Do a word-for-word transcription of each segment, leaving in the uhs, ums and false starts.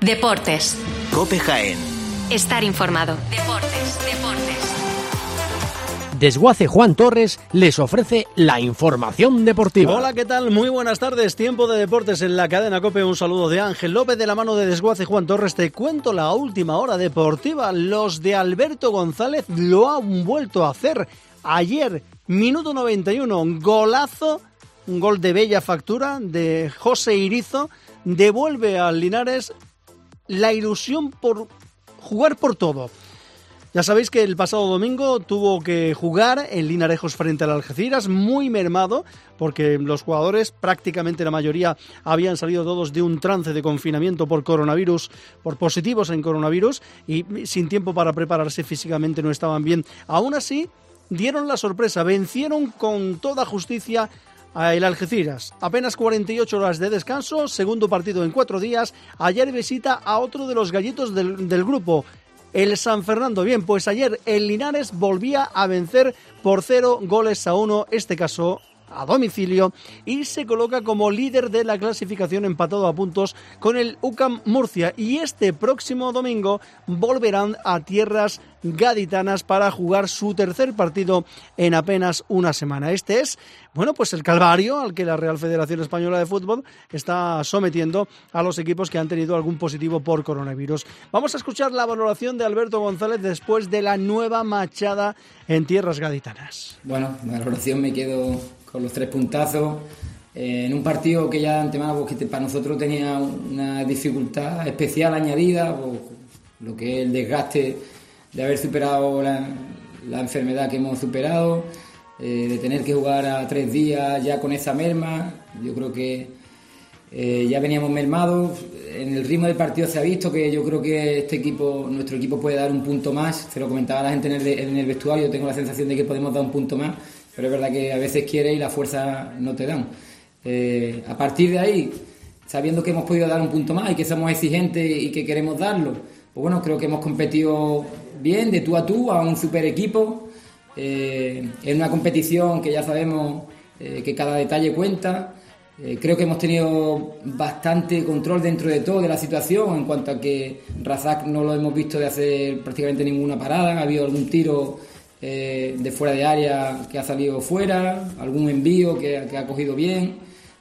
Deportes. COPE Jaén. Estar informado. Deportes, deportes. Desguace Juan Torres les ofrece la información deportiva. Hola, ¿qué tal? Muy buenas tardes. Tiempo de deportes en la cadena COPE. Un saludo de Ángel López de la mano de Desguace Juan Torres. Te cuento la última hora deportiva. Los de Alberto González lo han vuelto a hacer. Ayer, minuto noventa y uno, golazo, un gol de bella factura de José Irizo. Devuelve al Linares la ilusión por jugar por todo. Ya sabéis que el pasado domingo tuvo que jugar en Linarejos frente al Algeciras, muy mermado, porque los jugadores, prácticamente la mayoría, habían salido todos de un trance de confinamiento por coronavirus, por positivos en coronavirus, y sin tiempo para prepararse físicamente no estaban bien. Aún así, dieron la sorpresa, vencieron con toda justicia a el Algeciras. Apenas cuarenta y ocho horas de descanso, segundo partido en cuatro días. Ayer visita a otro de los gallitos del, del grupo, el San Fernando. Bien, pues ayer el Linares volvía a vencer por cero goles a uno, este caso a domicilio, y se coloca como líder de la clasificación empatado a puntos con el U C A M Murcia. Y este próximo domingo volverán a tierras gaditanas para jugar su tercer partido en apenas una semana. Este es, bueno, pues el calvario al que la Real Federación Española de Fútbol está sometiendo a los equipos que han tenido algún positivo por coronavirus. Vamos a escuchar la valoración de Alberto González después de la nueva machada en tierras gaditanas. Bueno, la valoración me quedo con los tres puntazos, eh, en un partido que ya de antemano pues, que para nosotros tenía una dificultad especial añadida, pues, lo que es el desgaste de haber superado la, la enfermedad que hemos superado, eh, de tener que jugar a tres días ya con esa merma. Yo creo que eh, ya veníamos mermados. En el ritmo del partido se ha visto que yo creo que este equipo, nuestro equipo puede dar un punto más. Se lo comentaba la gente en el, en el vestuario, tengo la sensación de que podemos dar un punto más, pero es verdad que a veces quieres y la fuerza no te dan. Eh, a partir de ahí, sabiendo que hemos podido dar un punto más y que somos exigentes y que queremos darlo, pues bueno, creo que hemos competido bien, de tú a tú, a un super equipo. Eh, en una competición que ya sabemos eh, que cada detalle cuenta. Eh, creo que hemos tenido bastante control dentro de todo de la situación, en cuanto a que Razak no lo hemos visto de hacer prácticamente ninguna parada. Ha habido algún tiro eh, de fuera de área que ha salido fuera, algún envío que, que ha cogido bien.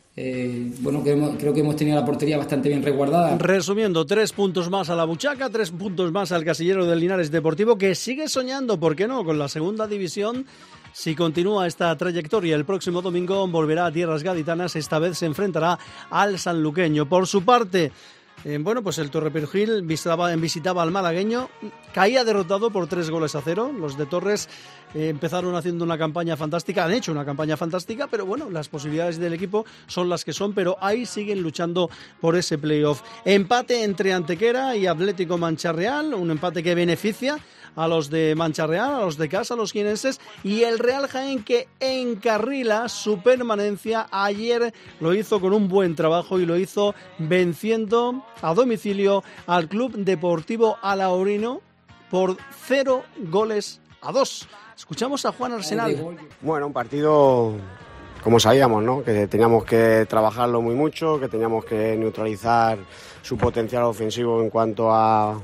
Eh, bueno, que hemos, creo que hemos tenido la portería bastante bien resguardada. Resumiendo, tres puntos más a la buchaca, tres puntos más al casillero del Linares Deportivo, que sigue soñando, ¿por qué no?, con la segunda división. Si continúa esta trayectoria, el próximo domingo volverá a tierras gaditanas. Esta vez se enfrentará al sanluqueño. Por su parte, eh, bueno, pues el Torreperugil visitaba, visitaba al malagueño, caía derrotado por tres goles a cero. Los de Torres eh, empezaron haciendo una campaña fantástica, han hecho una campaña fantástica, pero bueno, las posibilidades del equipo son las que son, pero ahí siguen luchando por ese playoff. Empate entre Antequera y Atlético Mancha Real, un empate que beneficia a los de Mancha Real, a los de casa, a los jienenses, y el Real Jaén, que encarrila su permanencia. Ayer lo hizo con un buen trabajo y lo hizo venciendo a domicilio al Club Deportivo Alaurino por cero goles a dos. Escuchamos a Juan Arsenal. Bueno, un partido como sabíamos, ¿no?, que teníamos que trabajarlo muy mucho, que teníamos que neutralizar su potencial ofensivo en cuanto a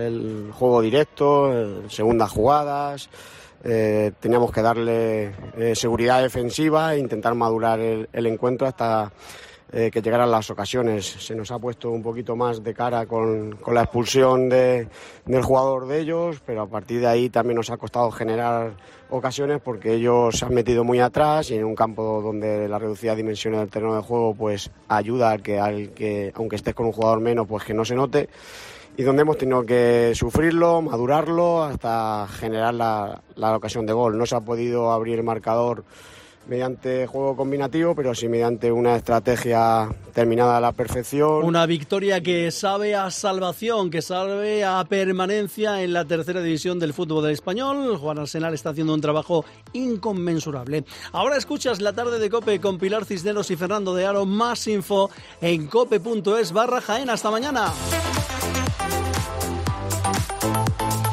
el juego directo, eh, segundas jugadas. Eh, teníamos que darle eh, seguridad defensiva e intentar madurar el, el encuentro hasta eh, que llegaran las ocasiones. Se nos ha puesto un poquito más de cara con, con la expulsión de, del jugador de ellos, pero a partir de ahí también nos ha costado generar ocasiones porque ellos se han metido muy atrás y en un campo donde la reducida dimensión del terreno de juego pues ayuda al que, al que aunque estés con un jugador menos, pues que no se note. Y donde hemos tenido que sufrirlo, madurarlo, hasta generar la, la ocasión de gol. No se ha podido abrir el marcador mediante juego combinativo, pero sí mediante una estrategia terminada a la perfección. Una victoria que sabe a salvación, que sabe a permanencia en la tercera división del fútbol español. Juan Arsenal está haciendo un trabajo inconmensurable. Ahora escuchas La Tarde de COPE con Pilar Cisneros y Fernando de Aro. Más info en cope punto es barra Jaén. Hasta mañana.